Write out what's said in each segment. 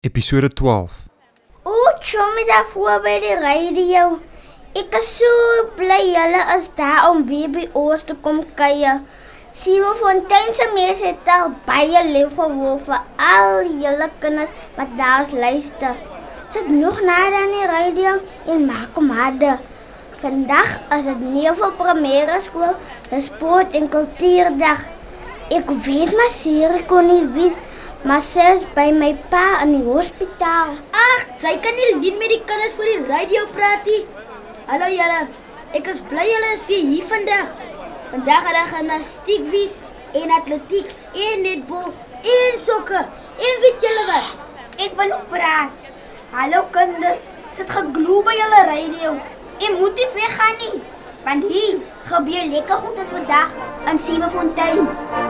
Episode 12. Chom is daar voor by die radio. Ek is so bly julle is daar om weer by ons te kom kuier. Siebenfontein se mense het al baie lief vir al julle kinders wat daar luister. Sit nog nader aan die radio en maak hom harder. Vandag is dit nie vir primêre skool, dis sport en kultuurdag. Ek weet maar seker kon nie weet, maar sy is by my pa in die hospitaal. Ag, sy kan nie alleen met die kinders voor die radio praat nie. Hallo julle, ek is bly julle is weer hier vandag. Vandag gaan daar gimnastiek wees en atletiek en netbal en sokker. En weet julle wat? Ek wil ook praat. Hallo kinders, sit geglo by julle radio. En moet nie weggaan nie, want hier gebeur lekker goed as vandag in Siebenfontein.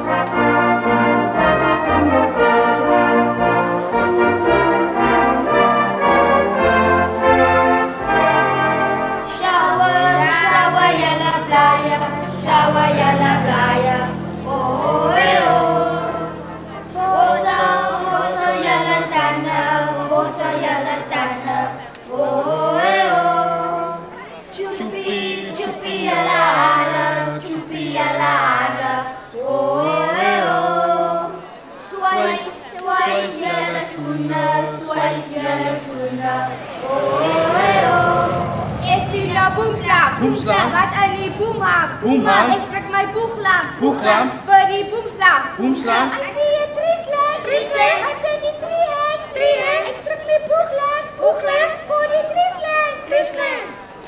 Boemslag, wat in die boem maak. Ek trek my boeglam. Vir die boemslag. Ek sien 'n trieslang. Wat in die triehek. Ek trek my boeglam. Vir die trieslang.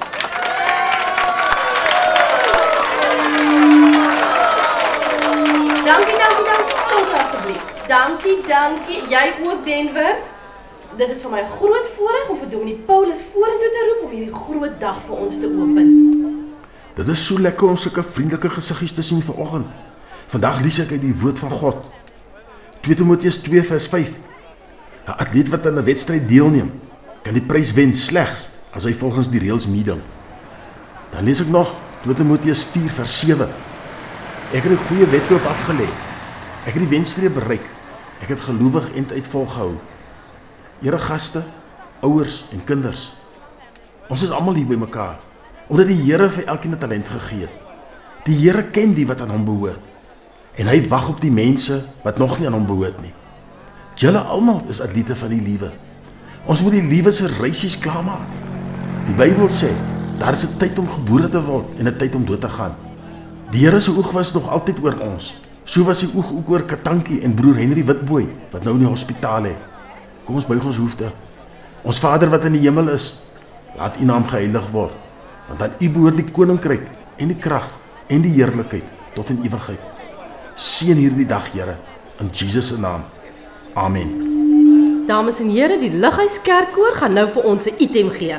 Dankie, stilte asseblief. Dankie. Jy ook, Denver. Dit is vir my 'n groot voorreg om vir Dominee Paulus vorentoe te roep om hierdie groot dag vir ons te open. Dit is so lekker om sulke vriendelike gesiggies te sien vanoggend. Vandag lees ek uit die woord van God. 2 Timoteus 2 vers 5. 'n Atleet wat aan 'n wedstryd deelneem, kan die prys wen slegs as hy volgens die reëls meeding. Dan lees ek nog 2 Timoteus 4 vers 7. Ek het 'n goeie wedloop afgelê. Ek het die wenstreep bereik. Ek het gelowig en uitvolgehou. Here gaste, ouers en kinders. Ons is almal hier by mekaar omdat die Here vir elkeen 'n talent gegee het. Die Here ken die wat aan hom behoort en hy wag op die mense wat nog nie aan hom behoort nie. Julle almal is atlete van die liewe. Ons moet die liewe se reisies klaarmaak. Die Bybel sê, daar is 'n tyd om gebore te word en 'n tyd om dood te gaan. Die Here se oog was nog altyd oor ons. So was sy oog ook oor Katankie en broer Henry Witbooi wat nou in die hospitaal lê. Kom ons buig ons hoofde. Ons Vader wat in die hemel is, laat U naam geheilig word, want aan U behoort die koninkryk en die krag en die heerlikheid tot in ewigheid. Seën hierdie dag, Here, in Jesus se naam. Amen. Dames en here, die Lighuis Kerkkoor gaan nou vir ons 'n item gee.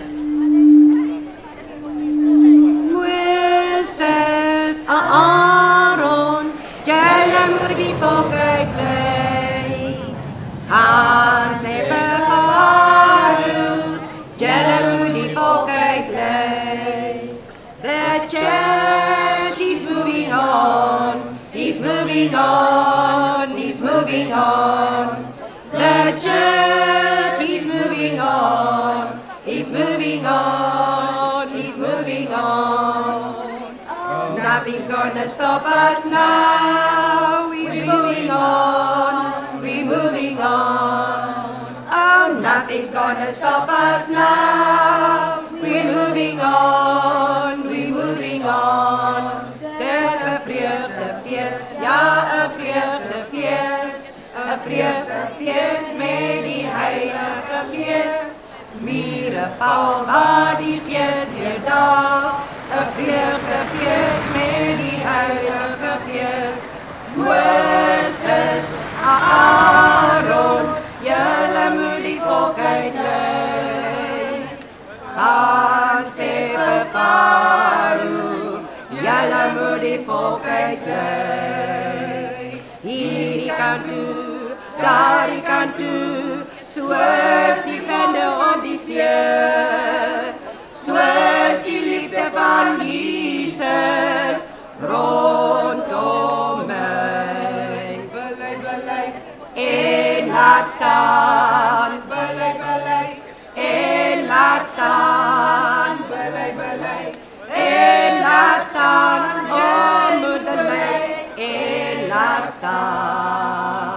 Moses, Aaron, julle moet die volk uitlei. Gaan sê vir Farao, julle moet die volk uitlei. The church is moving on, is moving on, is moving on. The church is moving on, is moving on, is moving on. Nothing's gonna stop us now, we're moving on, we're moving on. Oh, nothing's gonna stop us now, we're moving on, we're moving on. There's a vreugdevies, ja, 'n vreugdevies, 'n vreugdevies met die Heilige Gees. Mure val waar die Gees neerdaal, 'n vreugdevies met die Heilige Gees. Moses, Aaron, julle moet die volk uitlei. Gaan sê vir Farao, julle moet die volk uitlei. Hierdie kant toe, daardie kant toe, soos die vinde op die see, soos die liefde van Jesus rondom my. Bely, en laat staan. laat staan, bely, en laat staan, onmoedelijk, en laat staan.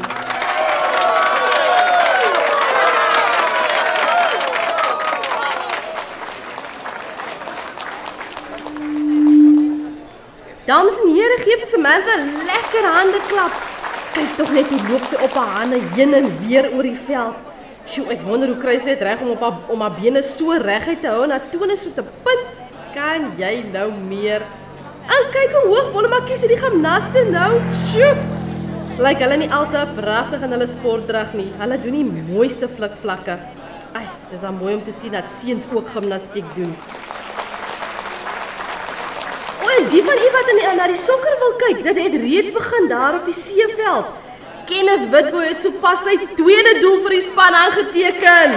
Dames en heren, geef vir Samantha 'n lekker handeklap. Kyk tog net hoe loop sy op haar hande heen en weer oor die veld. Sjoe, ek wonder hoe kry sy dit reg om haar bene so reguit te hou en haar tone so te punt. Kan jy nou meer? En kyk hoe hoog Bollemakkies is die gimnaste nou. Sjoe. Lyk hulle nie altyd pragtig in hulle sportdrag nie. Hulle doen die mooiste flikvlakke. Ai, dis al mooi om te sien dat seuns ook gimnastiek doen. En die van u wat na die sokker wil kyk, dit het reeds begin daar op die seeveld. Kenneth Witbooi het sopas sy tweede doel vir die span aangeteken.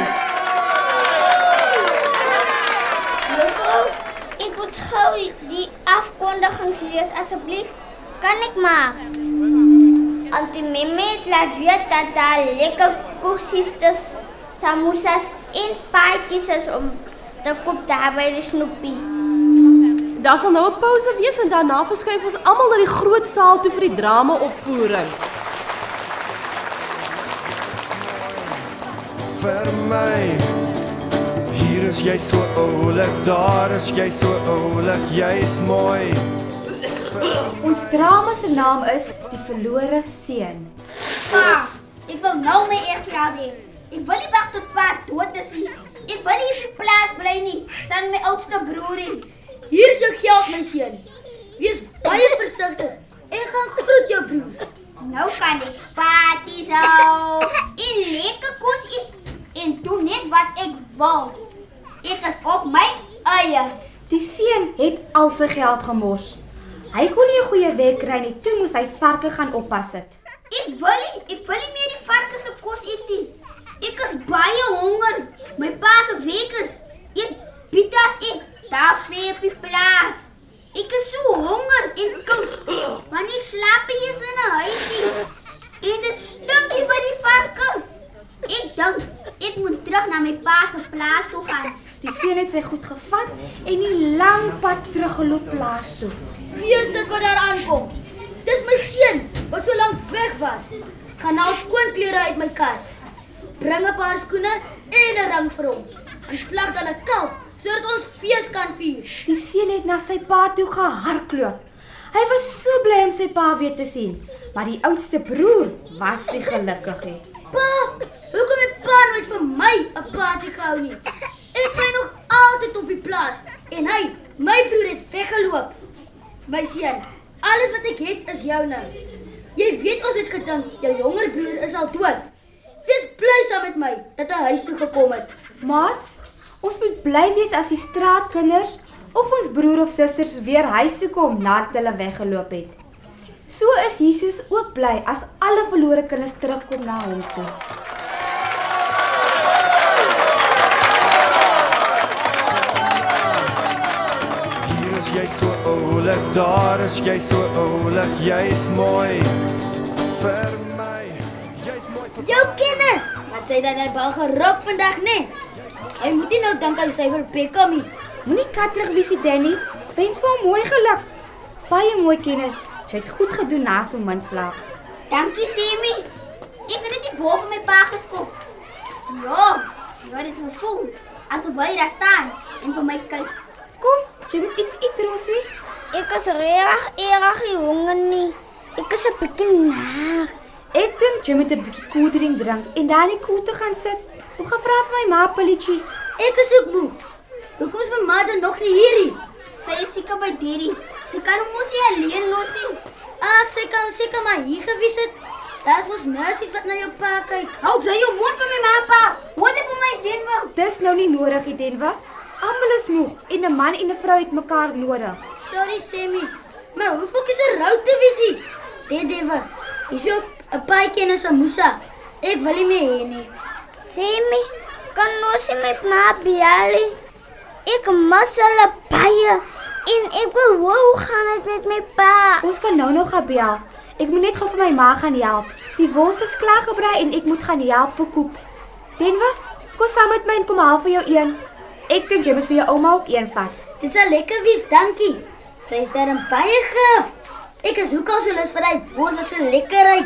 Juffrou, ek moet gou die afkondigings lees asseblief. Kan ek maar? Auntie Meme het laat weet dat daar lekker koekies, samosas en paadjies is om te koop daar by die Snoepie. Daar sal nou 'n pouse wees en daarna verskuif ons almal na die groot saal toe vir die drama-opvoering. Vir my, hier is jy so oulik, daar is jy so oulik, jy's mooi. Ons drama se naam is Die Verlore Seun. Pa, ek wil nou my erfgeld hê. Ek wil nie wag tot pa dood is nie. Ek wil nie op die plaas bly nie, saam met my oudste broerie. Hier is jou geld, my seun. Wees baie versigtig en gaan groet jou broer. Nou kan ek parties hou en lekker kos eet en doen net wat ek wil. Ek is op my eie. Die seun het al sy geld gemors. Hy kon nie 'n goeie werk kry nie, toe moes hy varke gaan oppas het. Ek wil nie meer die varke se kos eet nie. Ek is baie honger. My pa se week is eet pitas ek daar vir op die plaas. Ek is so honger en koud. Want ek slaap hier in 'n huisie. En dit stink hier by die varke. Ek dink ek moet terug na my pa se plaas toe gaan. Die seun het sy goed gevat en die lang pad teruggeloop plaas toe. Wie is dit wat daar aankom? Dis my seun wat so lank weg was. Gaan nou skoonklere uit my kas. Bring 'n paar skoene en 'n ring vir hom. En slag dan 'n kalf sodat ons fees kan vier. Die seun het na sy pa toe gehardloop. Hy was so bly om sy pa weer te sien, maar die oudste broer was nie gelukkig nie. Pa, hoekom het pa nooit vir my 'n party gehou nie? Ek bly nog altyd op die plaas en hy, my broer het weggeloop. My seun, alles wat ek het is joune. Jy weet ons het gedink jou jonger broer is al dood. Wees bly saam met my dat hy huis toe gekom het. Maats, ons moet bly wees as die straatkinders of ons broer of susters weer huis toe kom nadat hulle weggeloop het. So is Jesus ook bly as alle verlore kinders terugkom na hom toe. Hier is jy so oulik, daar is jy so oulik, jy's mooi. Vir my, jy's mooi vir Jou Kenneth, wat sê dat hy bal gerok vandag, nee? Hy moet nie nou dink hy styf vir Beckham nie. Moenie katterig wees, Danny. Wens vir hom mooi geluk. Baie mooi, Kenneth. Jy het goed gedoen na so min slaap. Dankie, Sammy. Ek het net die bal van my pa geskop. Ja, jy het dit gevoel, asof hy daar staan en vir my kyk. Kom, jy moet iets eet, Rosie. Ek is erg honger nie. Ek is 'n bietjie naar. Ek dink jy moet 'n bietjie koeldrink drink en dan in die koelte gaan sit. Ek gaan vra vir my ma pilletjie. Ek is ook moeg. Hoekom is my ma dan nog nie hierdie? Sy is seker by Daddy. Sy kan hom mos nie alleen los nie. Ag, sy kan seker maar hier gewees het. Daar's mos nursies wat na jou pa kyk. Hou jy jou mond van my ma pa. Wat is vir my Denver? Dis nou nie nodig, Denver. Almal is moeg en 'n man en 'n vrou het mekaar nodig. Sorry, Sammy. Maar hoe fok is 'n rou te wees hier? Denver, is jy 'n paadjie en 'n samosa? Ek wil nie meer hê nie. Sammy, kan ons met ma bel? Ek mis hulle baie en ek wil hoor hoe gaan dit met my pa. Ons kan nou nog gaan bel. Ek moet net gou vir my ma gaan help. Die wors is klaar gebrei en ek moet gaan help vir koop. Denver, kom saam met my en kom haal vir jou een. Ek dink jy moet vir jou ouma ook een vat. Dit sal lekker wees, dankie. Sy is daar baie gif. Ek is ook al so lus vir die wors wat so lekker ruik.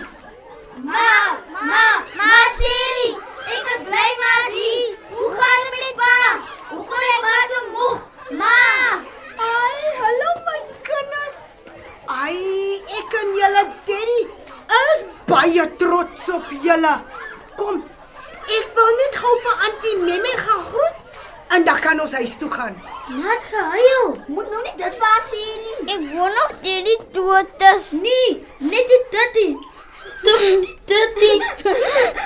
Ma Siri, ek is bly maar hier. Hoe gaan dit met pa? Hoe kom ek maar so moeg? Ma! Ai, hallo my kinders. Ai, ek en julle daddy is baie trots op julle. Kom, ek wil net gou vir Auntie Memme gaan groet en dan kan ons huis toe gaan. Nat gehuil. Moet nou nie dit vir haar sê nie. Ek wil nog daddy dood is. Nee, net die tuttie. Tuttie.